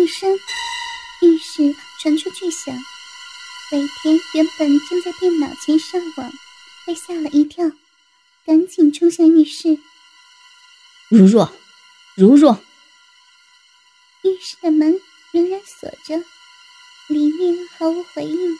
一声，浴室传出巨响。尾田原本正在电脑前上网，被吓了一跳，赶紧冲向浴室。 如若， 浴室的门仍然锁着，里面毫无回应。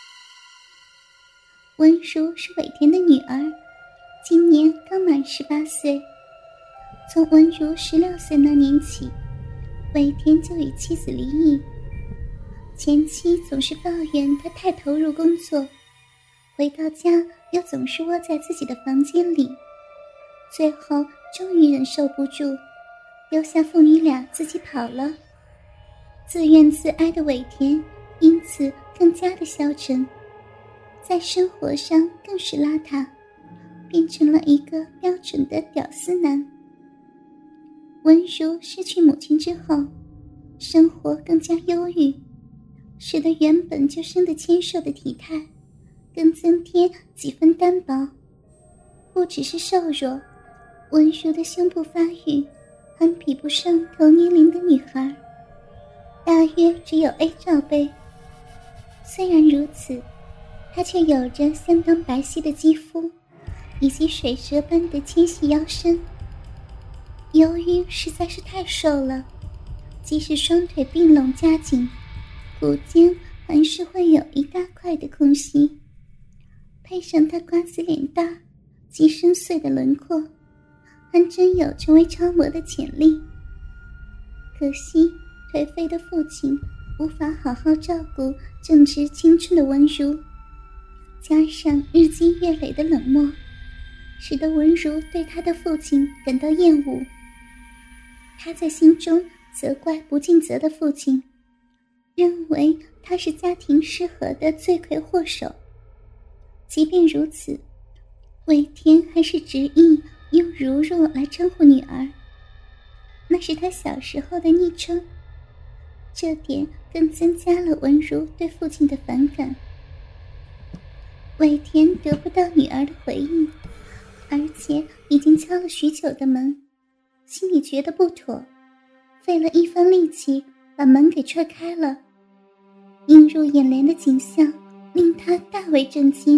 文如是尾田的女儿，今年刚满18岁。从文如16岁那年起，尾田就与妻子离异。前妻总是抱怨他太投入工作，回到家又总是窝在自己的房间里，最后终于忍受不住，丢下父女俩自己跑了。自怨自哀的尾田因此更加的消沉，在生活上更是邋遢，变成了一个标准的屌丝男。文如失去母亲之后，生活更加忧郁，使得原本就生得纤瘦的体态更增添几分单薄。不只是瘦弱，文如的胸部发育还比不上同年龄的女孩，大约只有 A 罩杯。虽然如此，她却有着相当白皙的肌肤以及水蛇般的纤细腰身。由于实在是太瘦了，即使双腿并拢夹紧，骨间还是会有一大块的空隙，配上她瓜子脸大及深邃的轮廓，还真有成为超模的潜力。可惜颓废的父亲无法好好照顾正值青春的文如，加上日积月累的冷漠，使得文如对她的父亲感到厌恶。她在心中责怪不尽责的父亲，认为他是家庭失和的罪魁祸首。即便如此，尾田还是执意用如若来称呼女儿，那是他小时候的昵称。这点更增加了文如对父亲的反感。尾田得不到女儿的回应，而且已经敲了许久的门，心里觉得不妥，费了一番力气把门给踹开了。映入眼帘的景象令他大为震惊。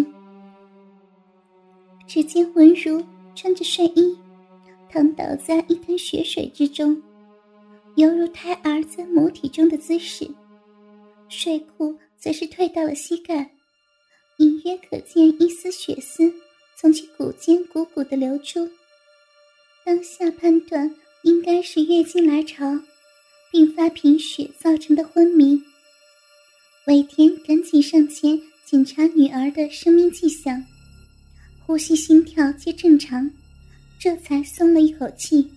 只见文如穿着睡衣躺倒在一滩血水之中，犹如胎儿在母体中的姿势，睡裤则是退到了膝盖，隐约可见一丝血丝从其骨间汩汩地流出。当下判断应该是月经来潮并发贫血造成的昏迷。尾田赶紧上前检查女儿的生命迹象，呼吸心跳皆正常，这才松了一口气。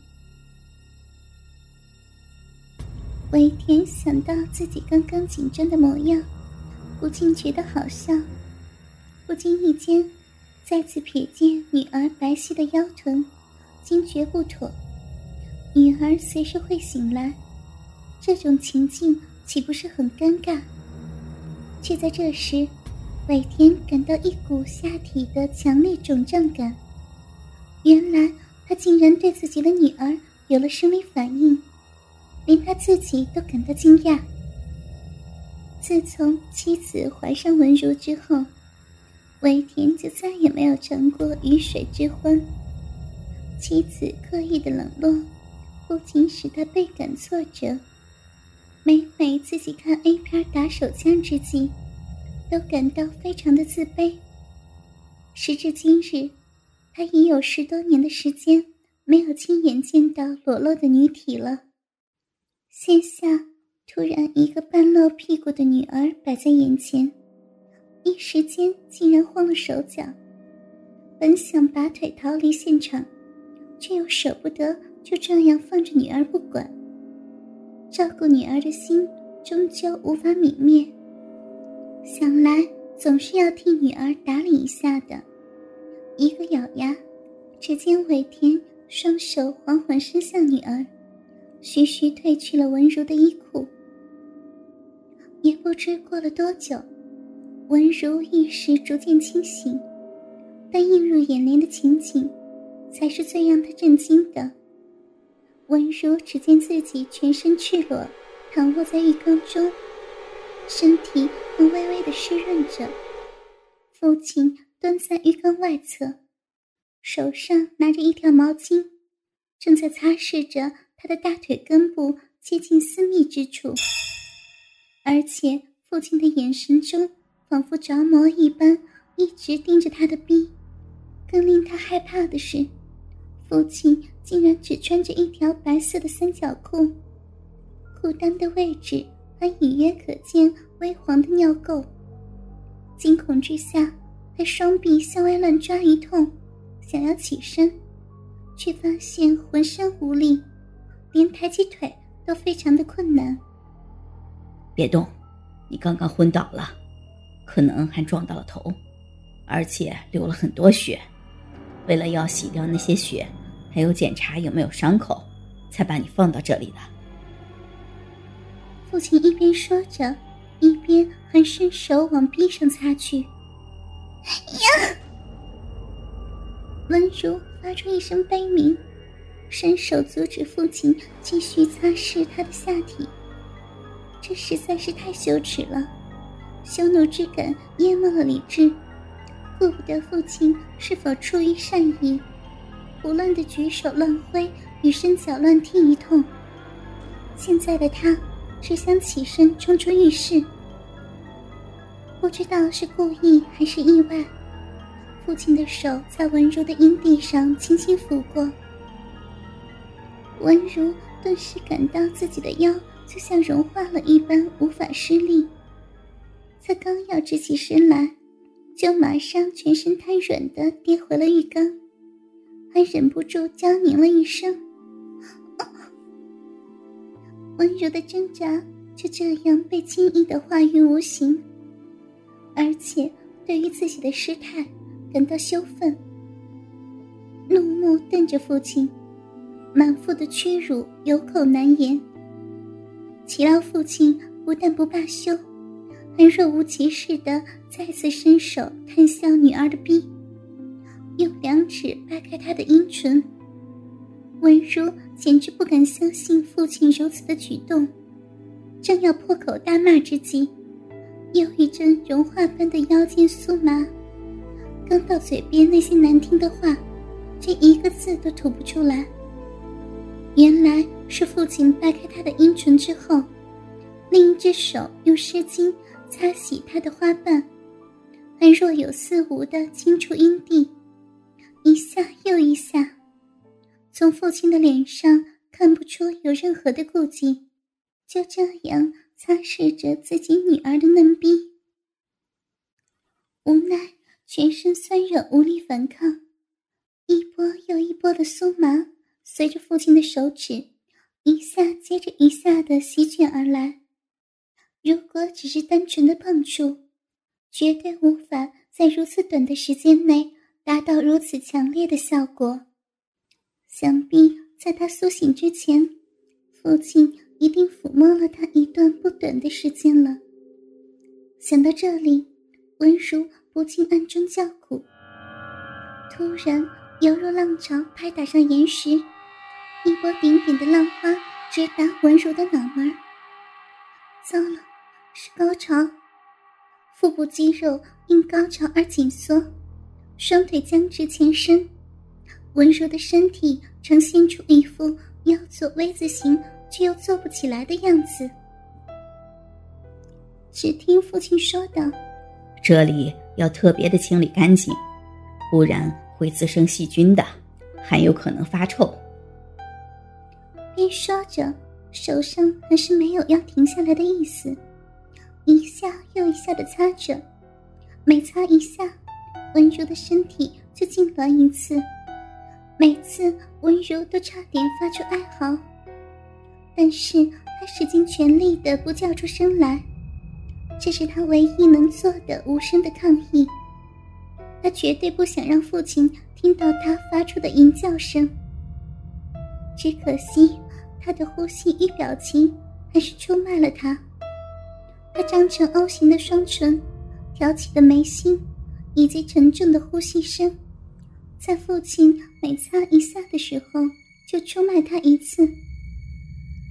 尾田想到自己刚刚紧张的模样，不禁觉得好笑，不经意间再次瞥见女儿白皙的腰臀，惊觉不妥。女儿随时会醒来，这种情境岂不是很尴尬？却在这时，尾田感到一股下体的强烈肿胀感。原来他竟然对自己的女儿有了生理反应，连他自己都感到惊讶。自从妻子怀上文如之后，尾田就再也没有尝过鱼水之欢。妻子刻意的冷落不仅使他倍感挫折，每自己看 A 片打手枪之际都感到非常的自卑。时至今日，他已有10多年的时间没有亲眼见到裸露的女体了。现下突然一个半露屁股的女儿摆在眼前，一时间竟然慌了手脚。本想拔腿逃离现场，却又舍不得就这样放着女儿不管。照顾女儿的心终究无法泯灭，想来总是要替女儿打理一下的。一个咬牙，只见尾田双手缓缓伸向女儿，徐徐褪去了文如的衣裤。也不知过了多久，文如意识逐渐清醒，但映入眼帘的情景才是最让她震惊的。文如只见自己全身赤裸， 躺卧在浴缸中，身体很微微的湿润着。父亲蹲在浴缸外侧，手上拿着一条毛巾，正在擦拭着他的大腿根部接近私密之处。而且父亲的眼神中仿佛着魔一般，一直盯着他的逼。更令他害怕的是，父亲竟然只穿着一条白色的三角裤，裤裆的位置还隐约可见微黄的尿垢。惊恐之下，他双臂向外乱抓一通，想要起身，却发现浑身无力，连抬起腿都非常的困难。 别动，你刚刚昏倒了，可能还撞到了头，而且流了很多血。为了要洗掉那些血，还有检查有没有伤口，才把你放到这里的。 父亲一边说着，一边还伸手往臂上擦去。呀！文如发出一声悲鸣，伸手阻止父亲继续擦拭他的下体。这实在是太羞耻了，羞怒之感淹没了理智，顾不得父亲是否出于善意，胡乱的举手乱挥与伸脚乱踢一通。现在的他只想起身冲出浴室。不知道是故意还是意外，父亲的手在文如的阴蒂上轻轻抚过。文如顿时感到自己的腰就像融化了一般，无法施力。他刚要直起身来，就马上全身瘫软地跌回了浴缸，还忍不住娇凝了一声。温柔的挣扎就这样被轻易地化于无形，而且对于自己的失态感到羞愤，怒目瞪着父亲，满腹的屈辱有口难言。齐劳父亲不但不罢休，还若无其事地再次伸手探向女儿的臂，用两指掰开她的阴唇。文如简直不敢相信父亲如此的举动，正要破口大骂之际，又一阵融化般的腰间酥麻，刚到嘴边那些难听的话，却一个字都吐不出来。原来是父亲掰开她的阴唇之后，另一只手用湿巾擦洗她的花瓣，还若有似无地轻触阴蒂，一下又一下。从父亲的脸上看不出有任何的顾忌，就这样擦拭着自己女儿的嫩逼。无奈全身酸软无力反抗，一波又一波的酥麻随着父亲的手指一下接着一下地席卷而来。如果只是单纯的碰触，绝对无法在如此短的时间内达到如此强烈的效果。想必在他苏醒之前，父亲一定抚摸了他一段不短的时间了。想到这里，文如不禁暗中叫苦。突然犹如浪潮拍打上岩石，一波顶点的浪花直达文如的脑门。糟了，是高潮！腹部肌肉因高潮而紧缩，双腿僵直前伸，文如的身体呈现出一副要做 V 字形却又做不起来的样子。只听父亲说道： 这里要特别的清理干净，不然会滋生细菌的，还有可能发臭。 边说着，手上还是没有要停下来的意思，一下又一下地擦着，每擦一下，文如的身体就痉挛一次，每次文如都差点发出哀嚎，但是她使尽全力地不叫出声来，这是她唯一能做的无声的抗议。她绝对不想让父亲听到她发出的吟叫声，只可惜她的呼吸与表情还是出卖了她。她张成 O 型的双唇，挑起的眉心以及沉重的呼吸声，在父亲每擦一下的时候就出卖他一次。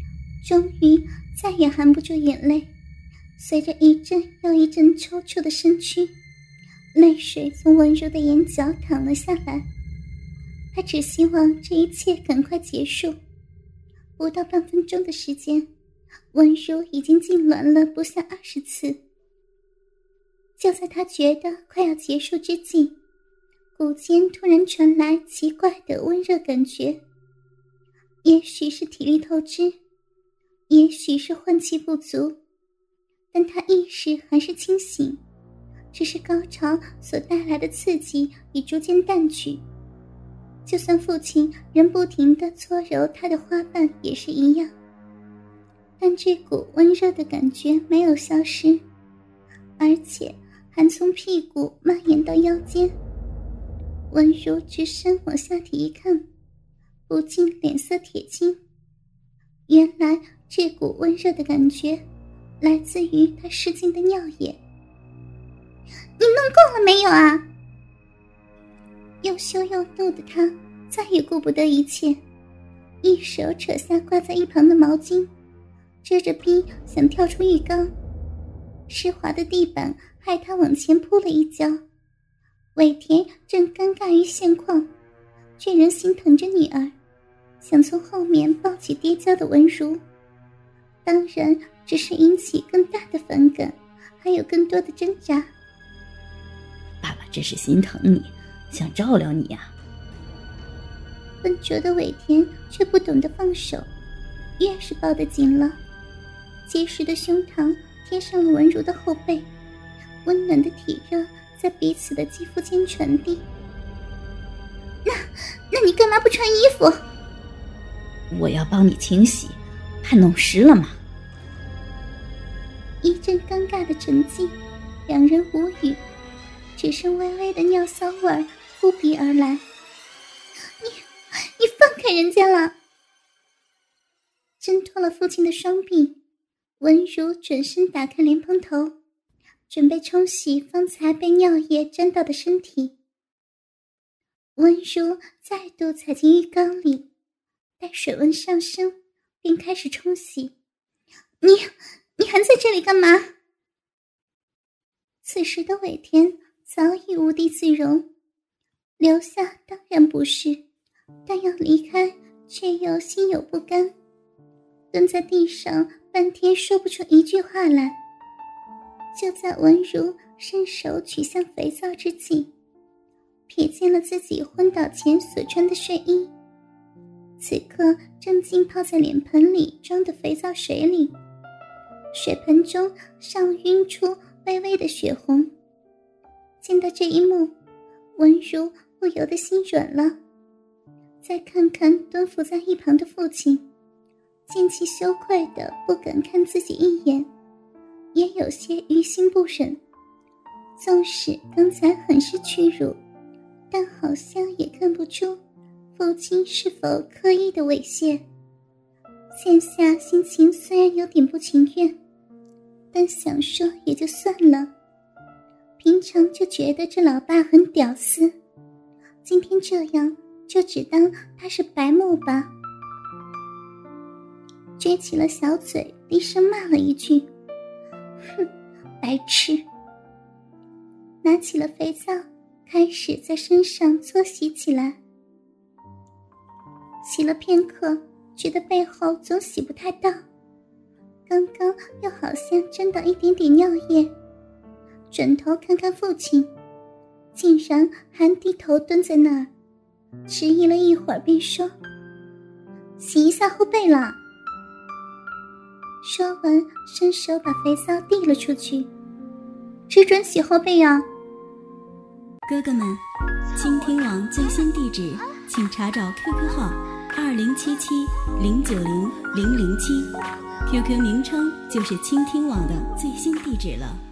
终于再也含不住眼泪，随着一阵又一阵抽搐的身躯，泪水从文如的眼角淌了下来。他只希望这一切赶快结束。不到半分钟的时间，文如已经痉挛了不下20次。就在他觉得快要结束之际，骨间突然传来奇怪的温热感觉，也许是体力透支，也许是换气不足，但他意识还是清醒，只是高潮所带来的刺激已逐渐淡去。就算父亲仍不停地搓揉他的花瓣也是一样，但这股温热的感觉没有消失，而且还从屁股蔓延到腰间。文如直身往下体一看，不禁脸色铁青。原来这股温热的感觉来自于他失禁的尿液。你弄够了没有啊？又羞又怒的他再也顾不得一切，一手扯下挂在一旁的毛巾，遮着逼想跳出浴缸。湿滑的地板害他往前扑了一跤。尾田正尴尬于现况，却仍心疼着女儿，想从后面抱起跌跤的文如，当然只是引起更大的反感，还有更多的挣扎。 爸爸这是心疼你，想照料你啊。 笨拙的尾田却不懂得放手，越是抱得紧了。结实的胸膛贴上了文如的后背，温暖的体热在彼此的肌肤间传递。那你干嘛不穿衣服？ 我要帮你清洗，怕弄湿了吗？ 一阵尴尬的沉寂，两人无语，只剩微微的尿骚味扑鼻而来。你放开人家了！挣脱了父亲的双臂，文如转身打开莲蓬头，准备冲洗方才被尿液沾到的身体。文如再度踩进浴缸里，待水温上升，便开始冲洗。你还在这里干嘛？此时的尾田早已无地自容，留下当然不是，但要离开却又心有不甘，蹲在地上半天说不出一句话来。就在文如伸手取向肥皂之际，瞥见了自己昏倒前所穿的睡衣，此刻正浸泡在脸盆里装的肥皂水里，水盆中上晕出微微的血红。见到这一幕，文如不由得心软了。再看看蹲伏在一旁的父亲，见其羞愧的不敢看自己一眼，也有些于心不忍。纵使刚才很是屈辱，但好像也看不出父亲是否刻意的猥亵。现下心情虽然有点不情愿，但想说也就算了。平常就觉得这老爸很屌丝，今天这样就只当他是白目吧。撅起了小嘴，低声骂了一句：哼，白痴。拿起了肥皂，开始在身上搓洗起来。洗了片刻，觉得背后总洗不太到，刚刚又好像沾到一点点尿液。转头看看父亲，竟然还低头蹲在那儿，迟疑了一会儿便说：洗一下后背了。说完伸手把肥皂递了出去，只准洗后背啊。 哥哥们，倾听网最新地址请查找 QQ 号2077090007， QQ 名称就是倾听网的最新地址了。